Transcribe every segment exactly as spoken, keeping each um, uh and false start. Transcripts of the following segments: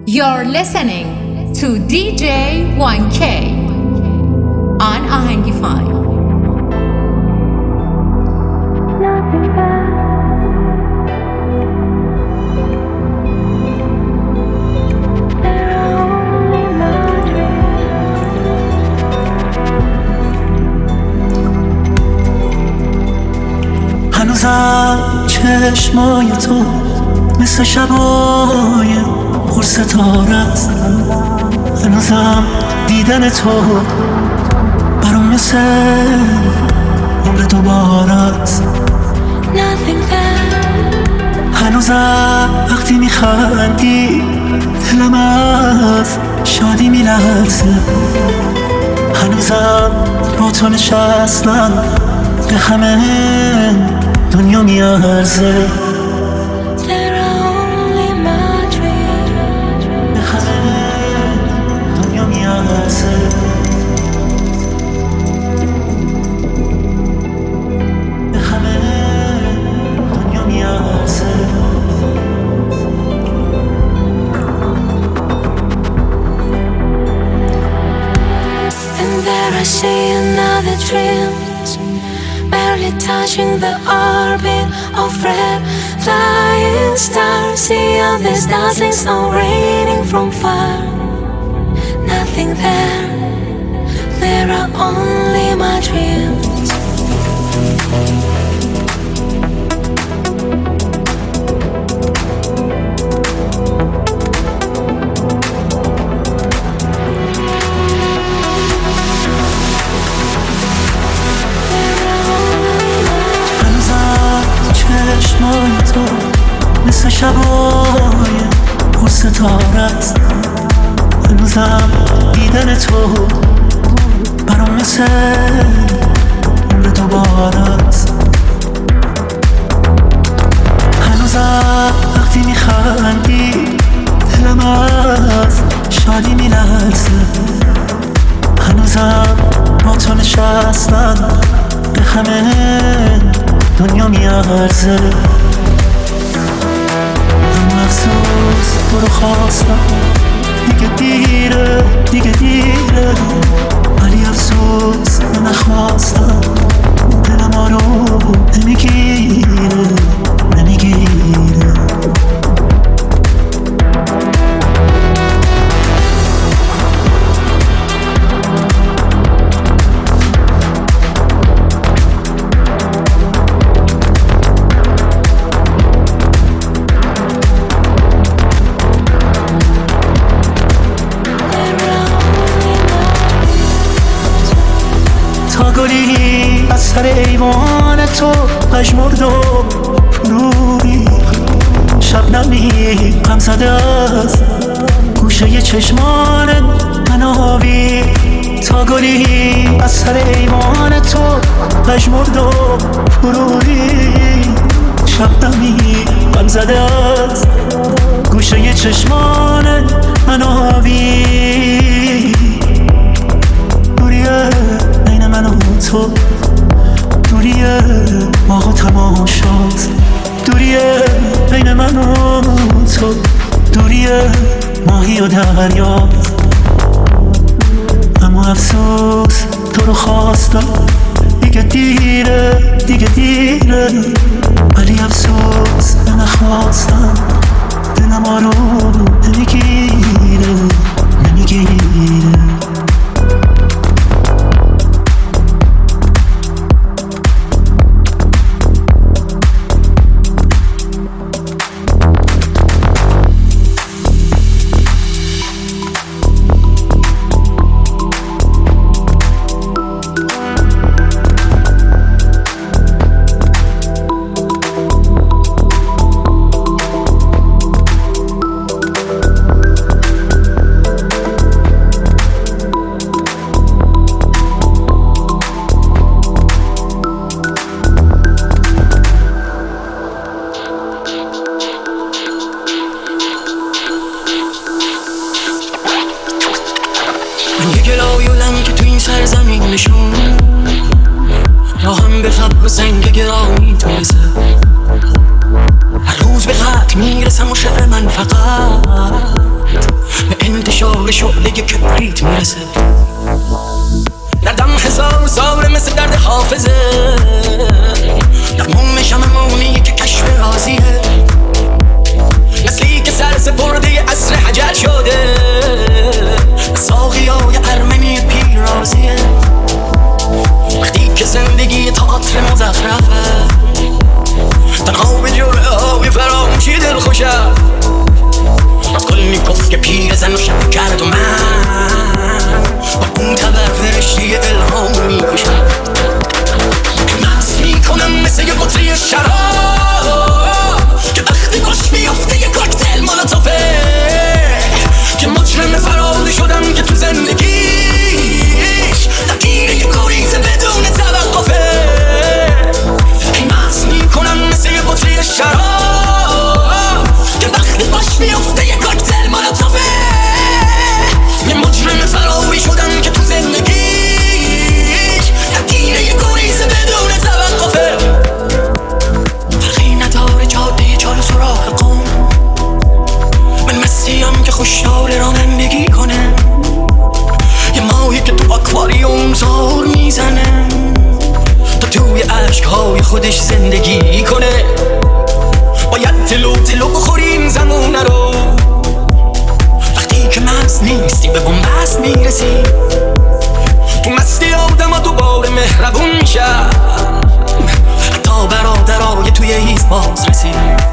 You're listening to دی جی وان کی on Ahangify. هنوزم چشمای تو مثل شبای پر ستاره است. هنوزم دیدن تو برام مثل عمر دوباره است. هنوزم وقتی میخندی دلم از شادی میلرزه. هنوزم با تو نشستم به همه دنیا میارزه. Dreams barely touching the orbit of red flying stars. See all these dancing snow raining from far. Nothing there, there are only my dreams. چشمای تو مثل شبای پر ستاره است. هنوزم دیدن تو برام مثل عمر دوباره است. هنوزم وقتی میخندی دلم از شادی میلرزه. هنوزم با تو نشستم به همه دنیا میارزه. اما افسوس تو رو خواستم دیگه دیره دیگه دیره، ولی افسوس نخواستم دلم رو نمیگیره نمیگیره. گلی از سر ایوان تو پژمرد و روی شبنمی غم زده از گوشه چشمان من آوی. تا گلی از سر ایوان تو پژمرد و روی شبنمی غم زده از گوشه چشمان من آوی. دوریه بین من و تو، دوریه ماه و تماشاست. دوریه بین من و تو، دوریه ماهی و دریاست. اما افسوس تو رو خواستم دیگه دیره دیگه دیره، ولی افسوس نخواستم دلم رو نمیگیره نمیگیره. سرزمینشون راهم به خب و سنگ گرانی تو رسه. هر روز به خط میرسم و شعر من فقط به انتشار شعله کبریت میرسه. دردم هزار ساله مثل درد حافظه، نغمون شممونی که کشف رازیه، مثلی که سر سپرده عصر حجر شده، ساقی های ارمنی پیر رازیه. وقتی که زندگی تئاتر مزخرفه، تنها به جرعه های فراموشی دل خوشه، از کلی کف که پیر زن و شب کرد و من با اون تبر فرشتی الهام میکشم. مست میکنم مثل یه بطری شراب که وقتی باش میفته یه کوکتل مولوتوفه، که مجرم فراری شدم که تو زندگیش درگیر یه گریز بدون توقفه. مست میکنم مثل یه بطری شراب که وقتی باش میفته یه کوکتل مولوتوفه، یه مجرم فراری شدم که تو زندگیش درگیر یه گریز بدون توقفه. فرقی نداره جاده چال سراغ قوم، من مستیم که خوشدار رانندگی کنه، یه ماهی که تو اکواریوم زار میزنه تا توی عشقهای خودش زندگی کنه. باید تلو تلو بخوریم زمونه رو، وقتی که مست نیستی به بنبست میرسی، تو مستی آدم ها دوباره مهربون میشه، حتی برادرای توی هیز باز رسید.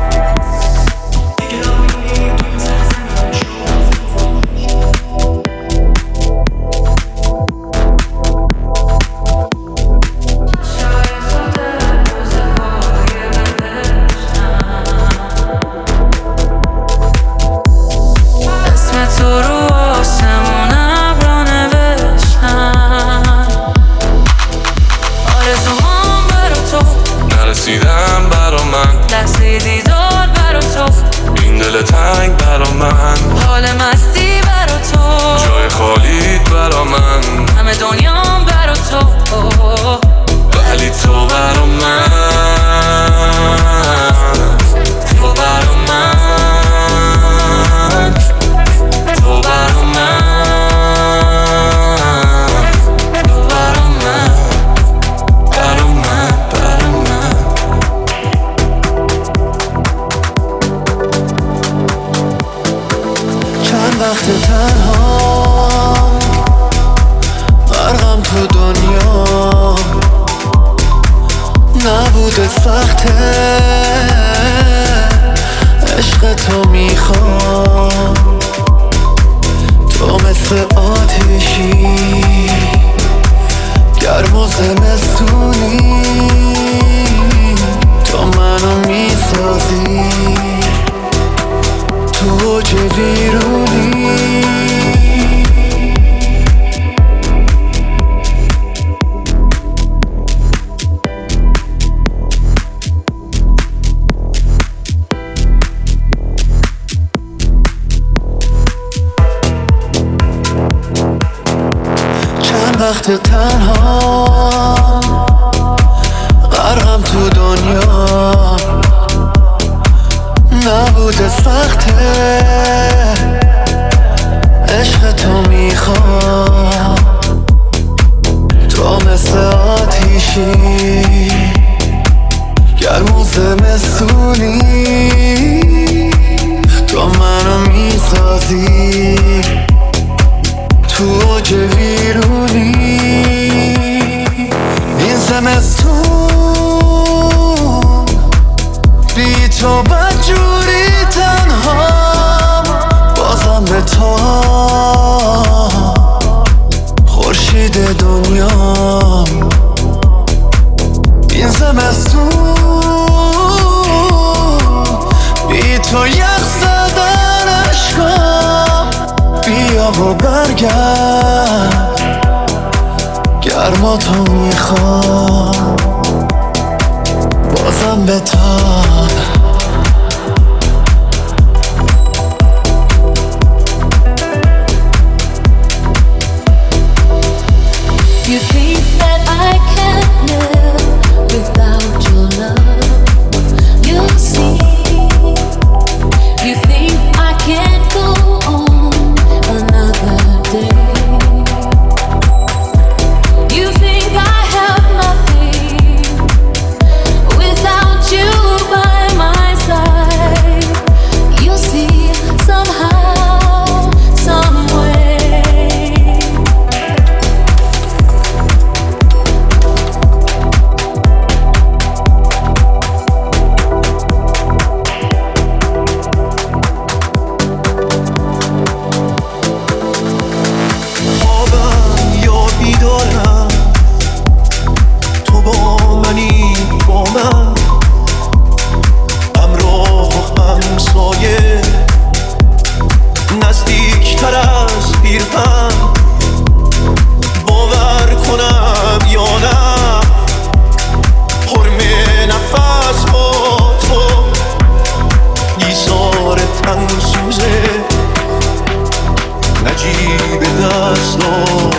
وقت تنها غرقم تو دنیا، نبوده سخته عشق تو میخوام، تو مثل آتیشی گرم و زمستونی، تو منو میسازی تو اوج ویرونی. این زمستون بی تو بدجوری تنهام، بازم به تو خورشید دنیام. این زمستون بی تو یخ زدن عشقام، بیا و برگرد گرماتو میخوام، بازم به تاب. You think that I can't live without your love. You see, you think I can't go on پیرهن باور کنم یا نه حرم نفس با تو ایثار تن سوزه نجیب دستان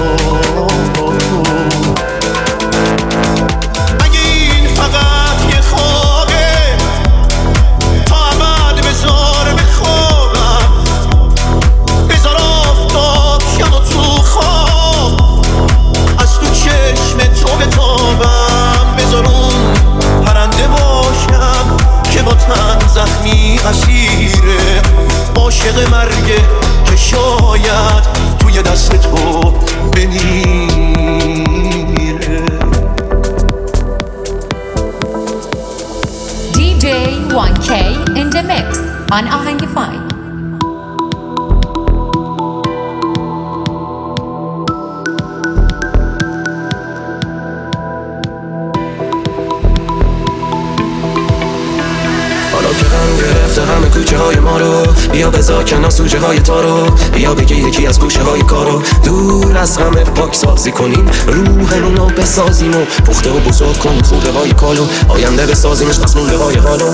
اگه این فقط یه خوابه تا ابد بذار بخوابم بذار آفتاب شم و تو خواب از تو چشم تو بتابم بذار اون پرنده باشم که با تن زخمی اسیره عاشق مرگه که شاید توی دست تو بمیره. دی جی وان کی in the mix on Ahangify. همه کوچه های ما رو بیا بذار کنار سوژه های تارو بیا بگی یکی از گوشه های کارو دور از همه پاک سازی کنیم روحمون رو بسازیم و پخته و بزرگ کنیم خوبه های کالو آینده بسازیمش پس مونده های حالو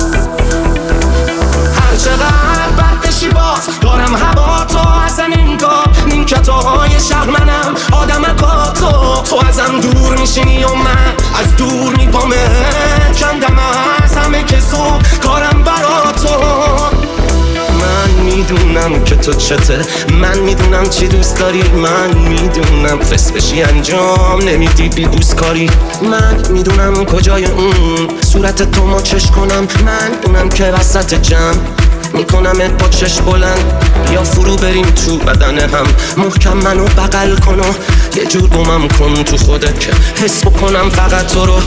هر چقدر بد بشی باز دارم هوا تو ازن انگار نیمکتاهای شهر منم آدم اکا تو تو ازم دور میشینی و من از دور میپامه کندم از همه کسو کارم برا تو من میدونم که تو چته من میدونم چی دوست داری من میدونم فس بشی انجام نمیدی بی بوس کاری من میدونم کجای اون صورت تو ما چش کنم من اونم که وسط جمع میکنمت با چش بلند یا فرو بریم تو بدن هم محکم منو بغل کن و یه جور گمم کن تو خودت که حس بکنم فقط تو رو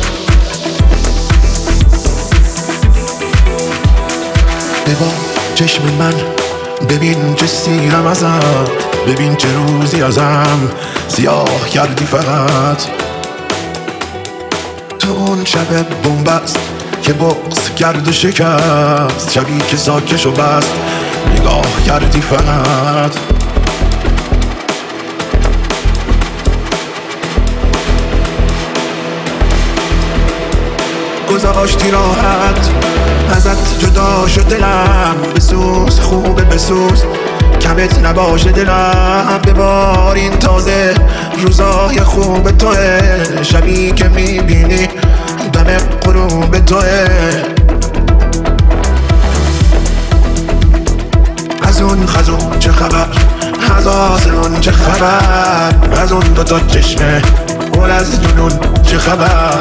ببا چشم من ببین چه سیرم ازت ببین چه روزی ازم سیاه کردی فقط تو اون شب بومبست که بغض کرد و شکست شبی که ساکش و بست نگاه کردی فقط گذاشتی راحت ازت جدا شد دلم بسوز خوبه بسوز کمت نباشه دلم ببارین تازه روزای خوب توه شبی که میبینی دم غروب توه از اون خزون چه خبر از آسمون چه خبر از اون دوتا چشمه پر از جنون چه خبر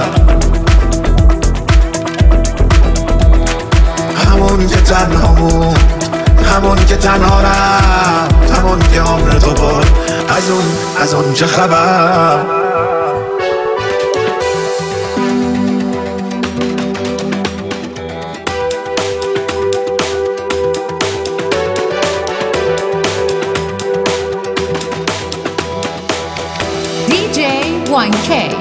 همون که تنها بود همون که تنها رفت همون که عمر تو بود از اون از اون چه خبر دی جی وان کی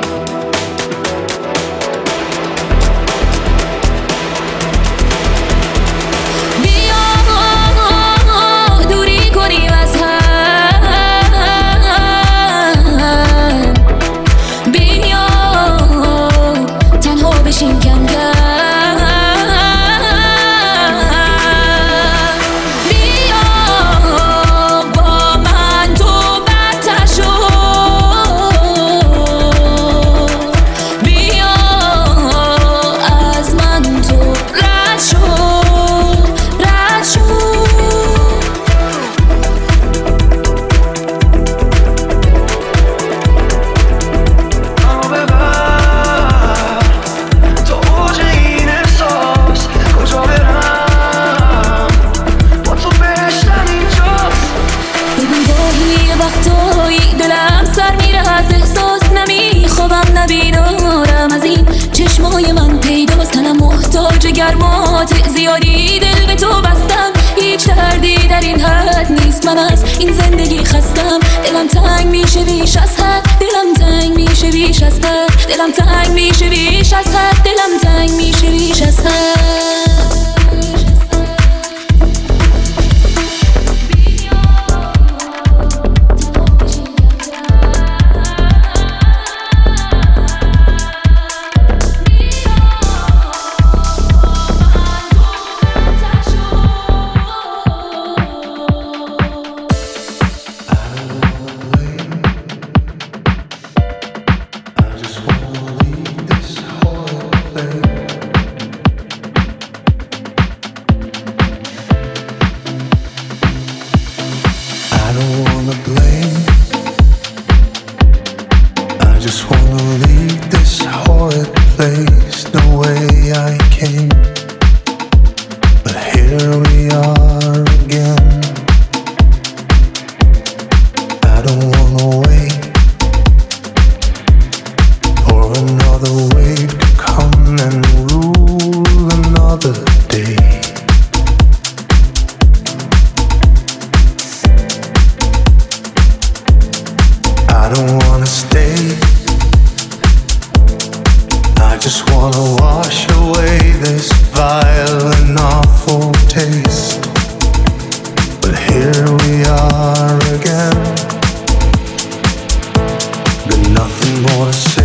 گرمات زیادی دل به تو بستم هیچ دردی در این حد نیست من از این زندگی خستم دلم تنگ میشه بیش از حد دلم تنگ میشه بیش از حد دلم تنگ میشه بیش از حد دلم تنگ میشه بیش از حد we are again. Got nothing more to say.